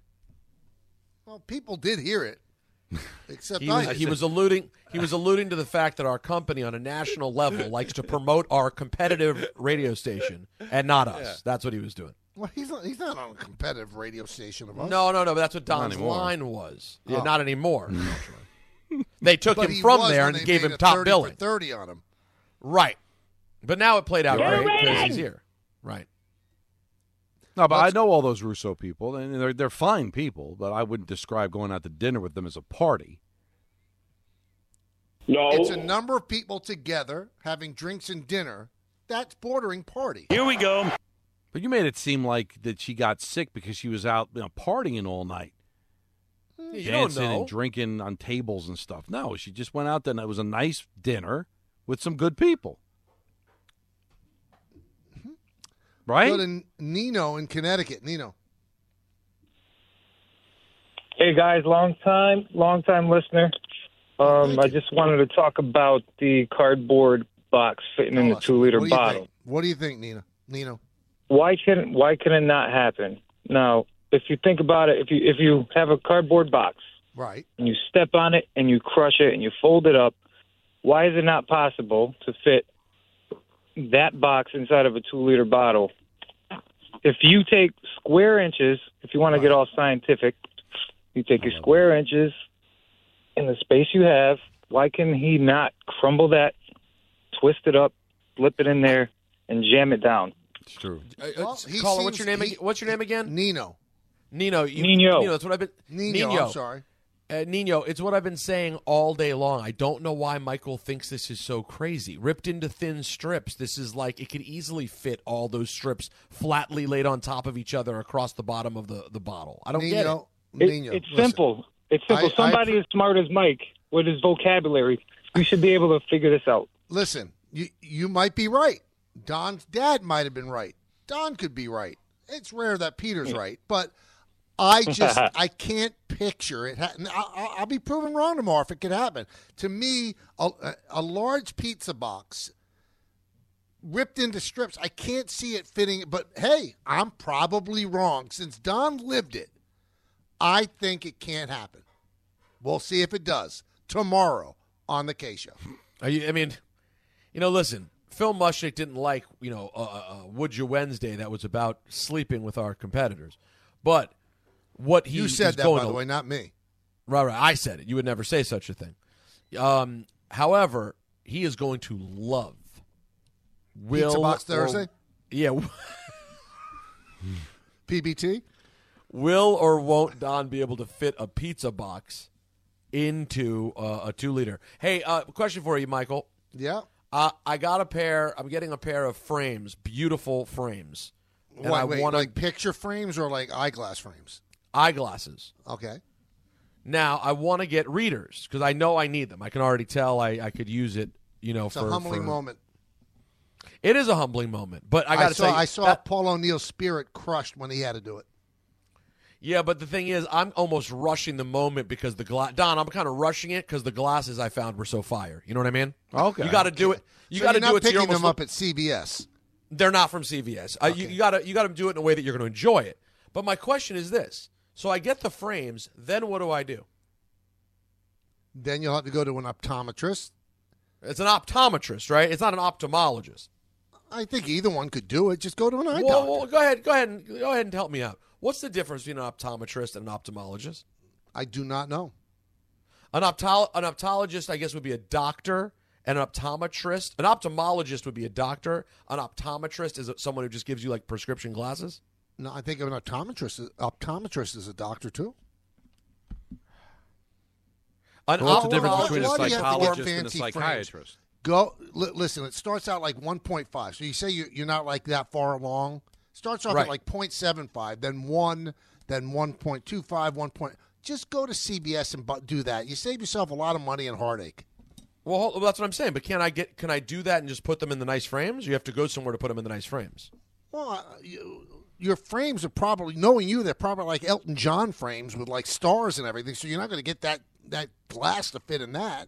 Well, people did hear it. Except
He
I
was, he was alluding to the fact that our company on a national level likes to promote our competitive radio station and not us.
Yeah.
That's what he was doing.
Well, he's not on a competitive radio station of us.
No, but that's what Don's
anymore.
line was. Yeah,
Oh.
not anymore. They took
But
him
he
from
was
there
when
and
they
gave
made
him
a
top
30
billing.
for 30 on him.
Right. But now it played out
Yeah.
great because he's here. Right.
No, but I know all those Russo people, and they're fine people, but I wouldn't describe going out to dinner with them as a party.
No.
It's a number of people together having drinks and dinner. That's bordering party.
Here we go. But you made it seem like that she got sick because she was out partying all night.
You don't
Dancing
know.
and drinking on tables and stuff. No, she just went out there and it was a nice dinner with some good people. Right?
Go to Nino in Connecticut. Nino.
Hey guys, long time listener. I just wanted to talk about the cardboard box fitting in the 2-liter
What do you
bottle.
think? What do you think, Nino?
Why can it not happen? Now, if you think about it, if you have a cardboard box
Right.
and you step on it and you crush it and you fold it up, why is it not possible to fit that box inside of a 2-liter bottle? If you take square inches, if you want to get all scientific, you take your square inches in the space you have, why can he not crumble that, twist it up, flip it in there, and jam it down?
It's true.
Caller, what's your name? What's your name again?
Nino.
Nino.
Nino.
That's what I've been.
Nino. I'm sorry.
Nino, it's what I've been saying all day long. I don't know why Michael thinks this is so crazy. Ripped into thin strips, this is like it could easily fit all those strips flatly laid on top of each other across the bottom of the bottle. I don't get it.
It's simple. It's simple. Somebody as smart as Mike with his vocabulary, you should be able to figure this out.
Listen, you might be right. Don's dad might have been right. Don could be right. It's rare that Peter's right, but I can't picture it. I'll be proven wrong tomorrow if it could happen. To me, a large pizza box ripped into strips, I can't see it fitting. But, hey, I'm probably wrong. Since Don lived it, I think it can't happen. We'll see if it does tomorrow on the K Show.
Listen, Phil Mushnick didn't like, Would You Wednesday that was about sleeping with our competitors. But what he
You said that, by the way, not me.
Right. I said it. You would never say such a thing. However, he is going to love
Pizza Box Thursday?
Yeah.
PBT?
Will or won't Don be able to fit a pizza box into a 2-liter? Hey, question for you, Michael.
Yeah.
I got a pair. I'm getting a pair of frames, beautiful frames. And
Wait, like picture frames or like eyeglass frames?
Eyeglasses.
Okay.
Now, I want to get readers because I know I need them. I can already tell I could use it,
It's a humbling moment.
It is a humbling moment, but I got to say.
I saw Paul O'Neill's spirit crushed when he had to do it.
Yeah, but the thing is, I'm almost rushing the moment because the glass. Don, I'm kind of rushing it because the glasses I found were so fire. You know what I mean?
Okay.
You got to do it. You
So
got to
you're
do
not
it. So
picking them up at CVS.
They're not from CVS.
Okay.
You got to do it in a way that you're going to enjoy it. But my question is this: so I get the frames, then what do I do?
Then you'll have to go to an optometrist.
It's an optometrist, right? It's not an ophthalmologist.
I think either one could do it. Just go to an eye doctor.
Well, go ahead and help me out. What's the difference between an optometrist and an ophthalmologist?
I do not know.
An ophthalmologist, I guess, would be a doctor, and an optometrist. An ophthalmologist would be a doctor. An optometrist is someone who just gives you like prescription glasses.
No, I think an optometrist is a doctor too.
What's the difference between a
Why do you have to get
psychologist and a
fancy
psychiatrist?
Listen, it starts out like 1.5. So you say you're not like that far along. Starts off
Right.
at like 0.75, then 1, then 1.25, 1. Just go to CBS and do that. You save yourself a lot of money and heartache.
Well, that's what I'm saying. But can I do that and just put them in the nice frames? You have to go somewhere to put them in the nice frames.
Well, your frames are probably, knowing you, they're probably like Elton John frames with like stars and everything. So you're not going to get that glass to fit in that.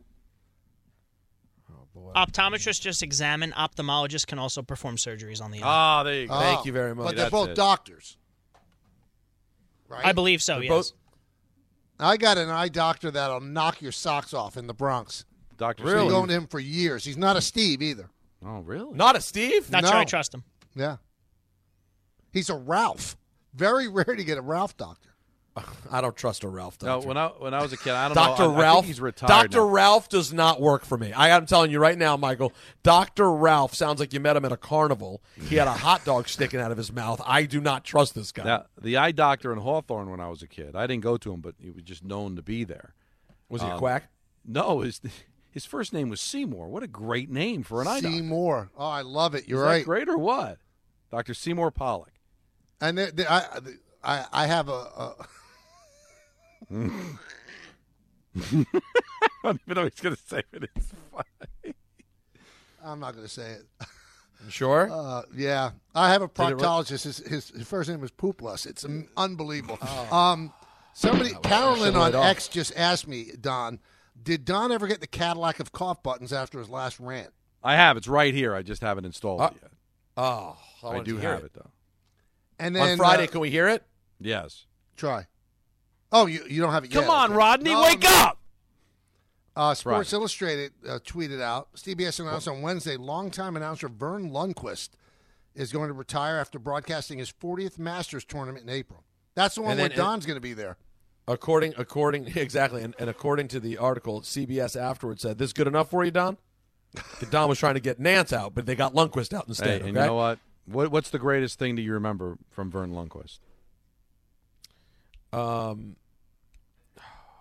Optometrists just examine. Ophthalmologists can also perform surgeries on the eye.
There you go.
Thank you very much.
But they're
That's
both
it.
doctors. Right?
I believe so,
They're
yes.
I got an eye doctor that'll knock your socks off in the Bronx.
Dr.
Been
Steve.
going to him for years. He's not a Steve either.
Oh, really?
Not a Steve?
Not
No.
sure I trust him.
Yeah. He's a Ralph. Very rare to get a Ralph doctor.
I don't trust a Ralph doctor.
No, when I was a kid, I don't
Dr.
know. I
Ralph,
think he's retired
Dr.
now.
Ralph does not work for me. I'm telling you right now, Michael. Dr. Ralph sounds like you met him at a carnival. He had a hot dog sticking out of his mouth. I do not trust this guy.
Now, the eye doctor in Hawthorne when I was a kid, I didn't go to him, but he was just known to be there.
Was he a quack?
No, his first name was Seymour. What a great name for an eye doctor.
Seymour. Oh, I love it. You're
Is
right.
that great or what? Dr. Seymour Pollock.
And I have a
I don't even know what he's going to say, but it's funny.
I'm not going to say it.
You sure?
Yeah. I have a
Did it
proctologist. His first name is Poopless. It's unbelievable.
Oh.
Carolyn
Shut
on
it off.
X just asked me, Don, did Don ever get the Cadillac of cough buttons after his last rant?
I have. It's right here. I just haven't installed it yet.
Oh,
I do have it, though.
And then
on Friday, can we hear it?
Yes.
Try. Oh, you don't have it yet.
Come on,
okay.
Rodney,
No,
wake
no.
up!
Sports
Right.
Illustrated tweeted out, CBS announced on Wednesday, longtime announcer Vern Lundquist is going to retire after broadcasting his 40th Masters tournament in April. That's the one
And
where
then-
Don's going to be there.
According exactly, and according to the article, CBS afterwards said, "This good enough for you, Don?" Don was trying to get Nance out, but they got Lundqvist out instead.
Hey, and
okay?
you know what? What's the greatest thing that you remember from Vern Lundquist?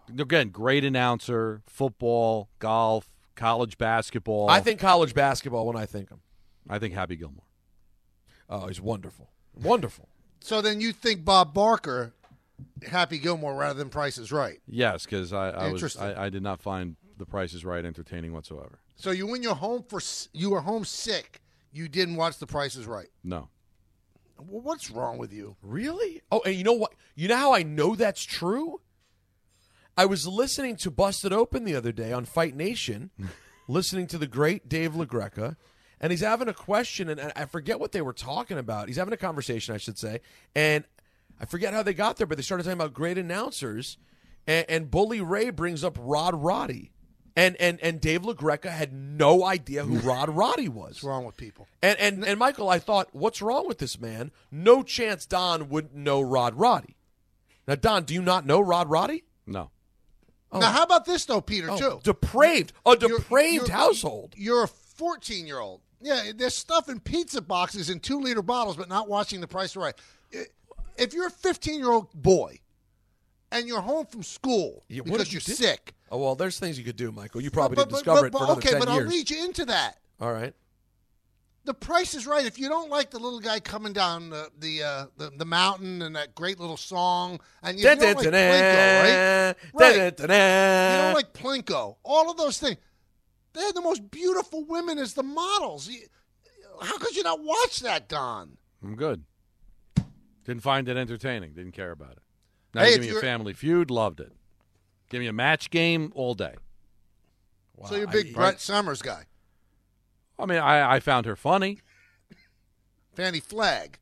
Again, great announcer, football, golf, college basketball.
I think college basketball when I think him.
I think Happy Gilmore.
Oh, he's wonderful. Wonderful.
So then you think Bob Barker, Happy Gilmore, rather than Price is Right?
Yes, because I did not find The Price is Right entertaining whatsoever.
So you when you were home sick, you didn't watch The Price is Right?
No.
Well, what's wrong with you?
Really? Oh, and you know what? You know how I know that's true? I was listening to Busted Open the other day on Fight Nation, listening to the great Dave LaGreca, and he's having a question, and I forget what they were talking about. He's having a conversation, I should say, and I forget how they got there, but they started talking about great announcers, and Bully Ray brings up Rod Roddy. And Dave LaGreca had no idea who Rod Roddy was.
What's wrong with people?
And Michael, I thought, what's wrong with this man? No chance Don wouldn't know Rod Roddy. Now, Don, do you not know Rod Roddy?
No.
Oh. Now, how about this, though, Peter, too?
Depraved. A depraved household.
You're a 14-year-old. Yeah, they're stuffing pizza boxes in 2-liter bottles but not watching The Price is Right. If you're a 15-year-old boy and you're home from school because you're sick.
Oh, well, there's things you could do, Michael. You probably didn't discover it for another 10 years.
Okay, but I'll lead you into that.
All right.
The Price is Right. If you don't like the little guy coming down the mountain and that great little song, and you don't like Plinko, right? Right. You don't like Plinko. All of those things. They had the most beautiful women as the models. How could you not watch that, Don?
I'm good. Didn't find it entertaining. Didn't care about it. Now
Hey,
give me a Family Feud. Loved it. Give me a Match Game all day.
Wow. So you're a big Brett Summers guy.
I mean, I found her funny.
Fanny Flagg.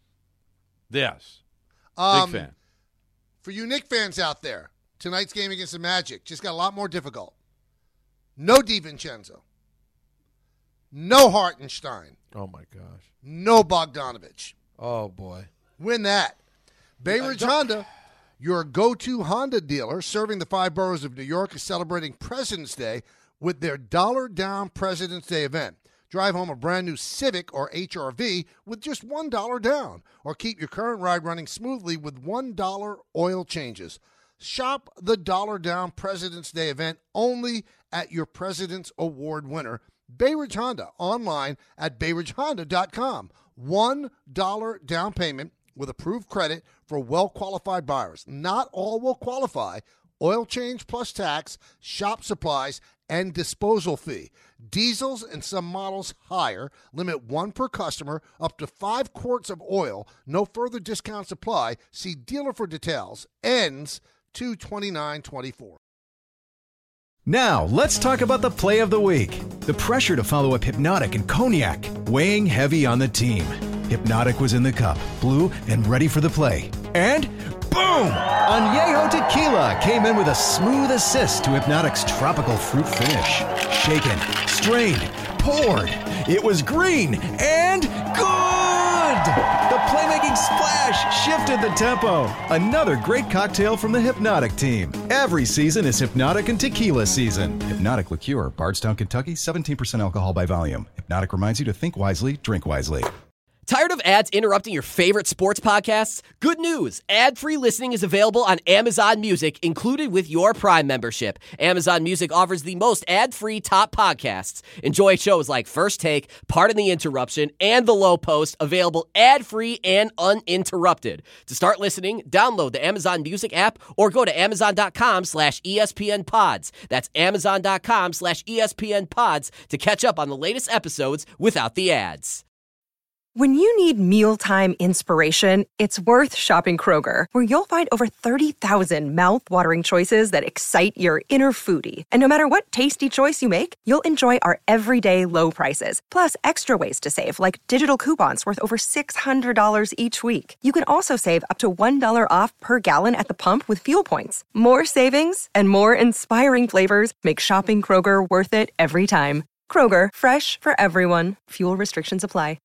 Yes. Big fan.
For you Knick fans out there, tonight's game against the Magic just got a lot more difficult. No DiVincenzo. No Hartenstein.
Oh, my gosh.
No Bogdanovich.
Oh, boy.
Win that. Bay Ridge Honda, your go-to Honda dealer, serving the 5 boroughs of New York, is celebrating President's Day with their $1 down President's Day event. Drive home a brand new Civic or HRV with just $1 down, or keep your current ride running smoothly with $1 oil changes. Shop the $1 down President's Day event only at your President's Award winner, Bay Ridge Honda, online at BayRidgeHonda.com. $1 down payment with approved credit for well-qualified buyers. Not all will qualify. Oil change plus tax, shop supplies, and disposal fee. Diesels and some models higher. Limit 1 per customer, up to 5 quarts of oil. No further discounts apply. See dealer for details. Ends 2/29/24.
Now, let's talk about the play of the week. The pressure to follow up Hypnotic and Cognac, weighing heavy on the team. Hypnotic was in the cup, blue, and ready for the play. And boom! Añejo Tequila came in with a smooth assist to Hypnotic's tropical fruit finish. Shaken, strained, poured. It was green and good! The playmaking splash shifted the tempo. Another great cocktail from the Hypnotic team. Every season is Hypnotic and Tequila season. Hypnotic Liqueur, Bardstown, Kentucky, 17% alcohol by volume. Hypnotic reminds you to think wisely, drink wisely.
Tired of ads interrupting your favorite sports podcasts? Good news! Ad-free listening is available on Amazon Music, included with your Prime membership. Amazon Music offers the most ad-free top podcasts. Enjoy shows like First Take, Pardon the Interruption, and The Low Post, available ad-free and uninterrupted. To start listening, download the Amazon Music app or go to Amazon.com/ESPN Pods. That's Amazon.com/ESPN Pods to catch up on the latest episodes without the ads.
When you need mealtime inspiration, it's worth shopping Kroger, where you'll find over 30,000 mouth-watering choices that excite your inner foodie. And no matter what tasty choice you make, you'll enjoy our everyday low prices, plus extra ways to save, like digital coupons worth over $600 each week. You can also save up to $1 off per gallon at the pump with fuel points. More savings and more inspiring flavors make shopping Kroger worth it every time. Kroger, fresh for everyone. Fuel restrictions apply.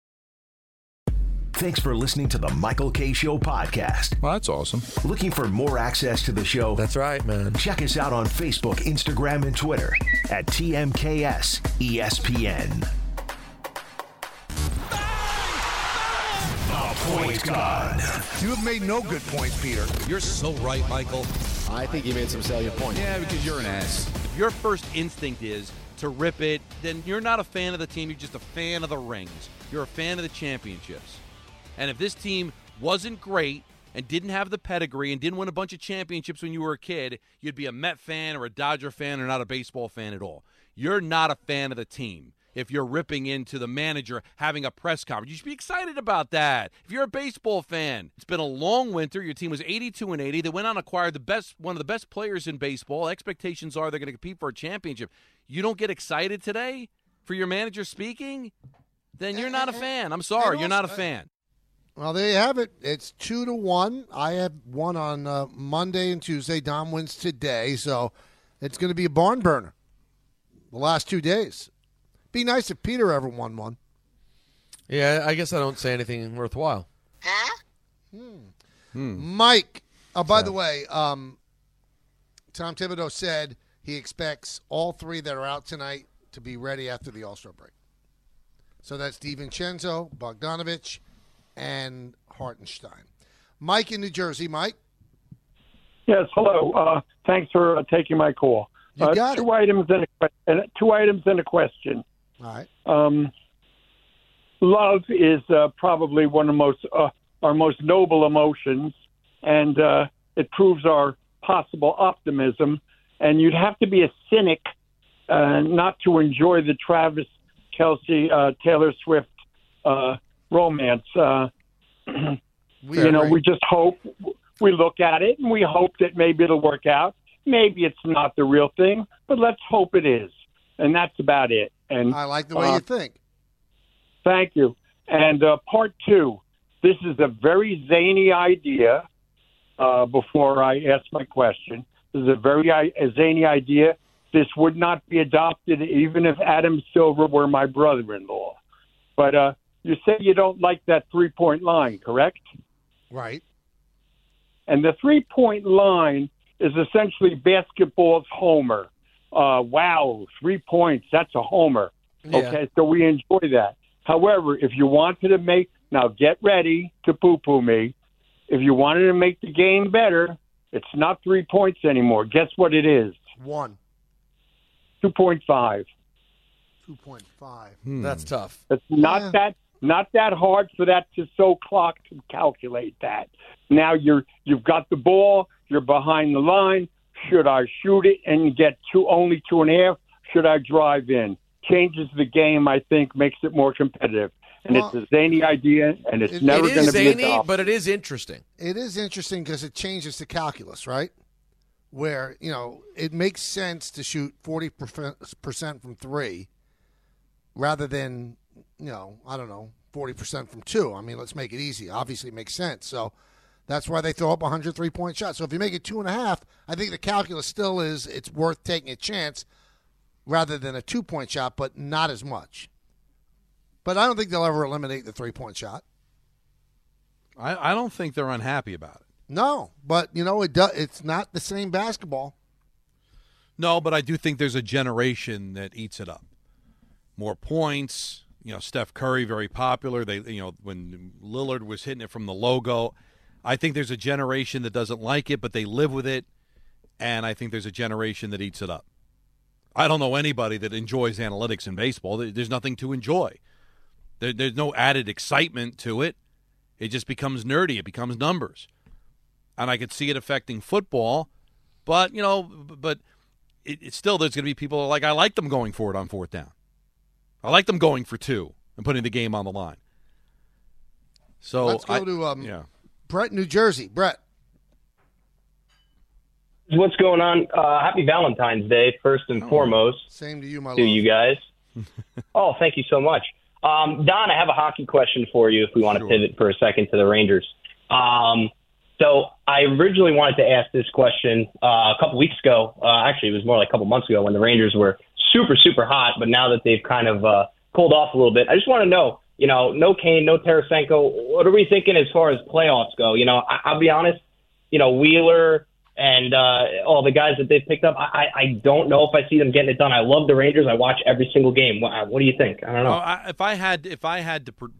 Thanks for listening to the Michael K. Show podcast.
Well, that's awesome.
Looking for more access to the show?
That's right, man.
Check us out on Facebook, Instagram, and Twitter at TMKS ESPN.
The
Point God.
You have made no good points, Peter.
You're so right, Michael.
I think he made some salient points.
Yeah, because you're an ass. If your first instinct is to rip it, then you're not a fan of the team. You're just a fan of the rings. You're a fan of the championships. And if this team wasn't great and didn't have the pedigree and didn't win a bunch of championships when you were a kid, you'd be a Met fan or a Dodger fan or not a baseball fan at all. You're not a fan of the team if you're ripping into the manager having a press conference. You should be excited about that. If you're a baseball fan, it's been a long winter. Your team was 82-80. They went on and acquired one of the best players in baseball. Expectations are they're going to compete for a championship. You don't get excited today for your manager speaking? Then you're not a fan. I'm sorry, you're not a fan.
Well, there you have it. It's 2-1. I have one on Monday and Tuesday. Dom wins today, so it's going to be a barn burner the last 2 days. Be nice if Peter ever won one.
Yeah, I guess I don't say anything worthwhile.
Mike, by the way, Tom Thibodeau said he expects all three that are out tonight to be ready after the All-Star break. So that's DiVincenzo, Bogdanovich, and Hartenstein. Mike in New Jersey. Mike?
Yes, hello. Thanks for taking my call.
You got
two items and a question.
All right.
Love is probably one of our most noble emotions, and it proves our possible optimism. And you'd have to be a cynic not to enjoy the Travis Kelce, Taylor Swift romance. We just hope, we look at it and we hope that maybe it'll work out. Maybe it's not the real thing, but let's hope it is. And that's about it. And
I like the way you think.
Thank you. And part two, this is a very zany idea. Before I ask my question, this is a very zany idea. This would not be adopted even if Adam Silver were my brother-in-law. But you say you don't like that three-point line, correct?
Right.
And the three-point line is essentially basketball's homer. Wow, 3 points, that's a homer.
Yeah.
Okay, so we enjoy that. However, if you wanted to make, now get ready to poo-poo me, if you wanted to make the game better, it's not 3 points anymore. Guess what it is?
1.
2.5.
2.5.
That's tough.
It's not that hard for that clock to calculate that. Now you've got the ball, you're behind the line. Should I shoot it and get only 2.5? Should I drive in? Changes the game, I think, makes it more competitive. And it's a zany idea, and it's never going to be adopted.
But it is interesting.
It is interesting because it changes the calculus, right? Where, it makes sense to shoot 40% from 3 rather than, 40% from 2. I mean, let's make it easy. Obviously, it makes sense. So that's why they throw up 100 3-point shots. So if you make it 2.5, I think the calculus still is it's worth taking a chance rather than a 2-point shot, but not as much. But I don't think they'll ever eliminate the 3-point shot.
I don't think they're unhappy about it.
No, but, it's not the same basketball.
No, but I do think there's a generation that eats it up. More points, Steph Curry, very popular. They, when Lillard was hitting it from the logo, I think there's a generation that doesn't like it, but they live with it, and I think there's a generation that eats it up. I don't know anybody that enjoys analytics in baseball. There's nothing to enjoy. There's no added excitement to it. It just becomes nerdy. It becomes numbers. And I could see it affecting football, but, it's still there's going to be people that are like, I like them going for it on 4th down. I like them going for 2 and putting the game on the line. So
let's go to Brett, New Jersey. Brett.
What's going on? Happy Valentine's Day, first and foremost.
Same to you, my love.
To you guys. Oh, thank you so much. Don, I have a hockey question for you if we want to pivot for a second to the Rangers. So I originally wanted to ask this question a couple weeks ago. Actually, it was more like a couple months ago when the Rangers were super, super hot. But now that they've kind of cooled off a little bit, I just want to know, no Kane, no Tarasenko. What are we thinking as far as playoffs go? I'll be honest, Wheeler and all the guys that they've picked up, I don't know if I see them getting it done. I love the Rangers. I watch every single game. What do you think? I don't know.
If I had to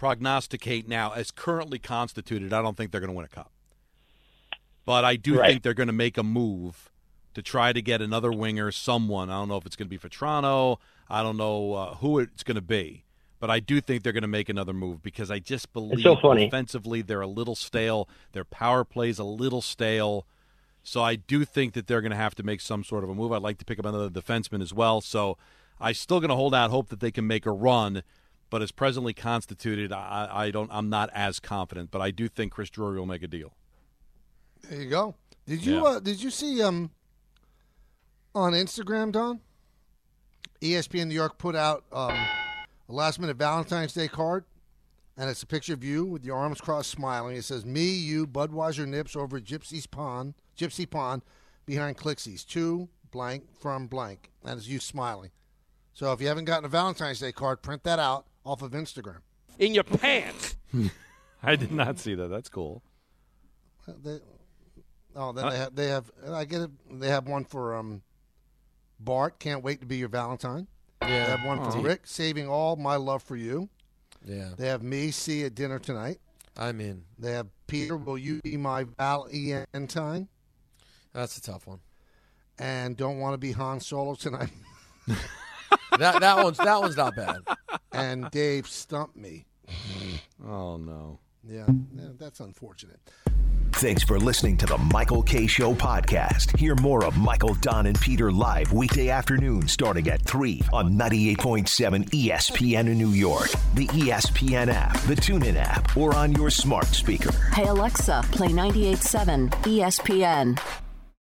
prognosticate now, as currently constituted, I don't think they're going to win a cup. But I do think they're going to make a move to try to get another winger, someone. I don't know if it's going to be Vetrano. I don't know who it's going to be. But I do think they're going to make another move because I just believe offensively they're a little stale. Their power play's a little stale. So I do think that they're going to have to make some sort of a move. I'd like to pick up another defenseman as well. So I'm still going to hold out hope that they can make a run. But as presently constituted, I'm not as confident. But I do think Chris Drury will make a deal.
There you go. Did you see on Instagram, Don? ESPN New York put out a last-minute Valentine's Day card, and it's a picture of you with your arms crossed smiling. It says, me, you, Budweiser Nips over at Gypsy Pond behind Clixies. To blank from blank. And it's you smiling. So if you haven't gotten a Valentine's Day card, print that out off of Instagram.
In your pants.
I did not see that. That's cool.
They have one for Bart, can't wait to be your Valentine.
Yeah.
They have one for Rick, saving all my love for you.
Yeah.
They have me, see you at dinner tonight.
I'm in.
They have Peter, will you be my Valentine?
That's a tough one.
And don't want to be Han Solo tonight.
that one's not bad.
And Dave, stump me.
Oh no.
Yeah, that's unfortunate.
Thanks for listening to the Michael K. Show podcast. Hear more of Michael, Don, and Peter live weekday afternoon starting at 3 on 98.7 ESPN in New York, the ESPN app, the TuneIn app, or on your smart speaker.
Hey, Alexa, play 98.7 ESPN.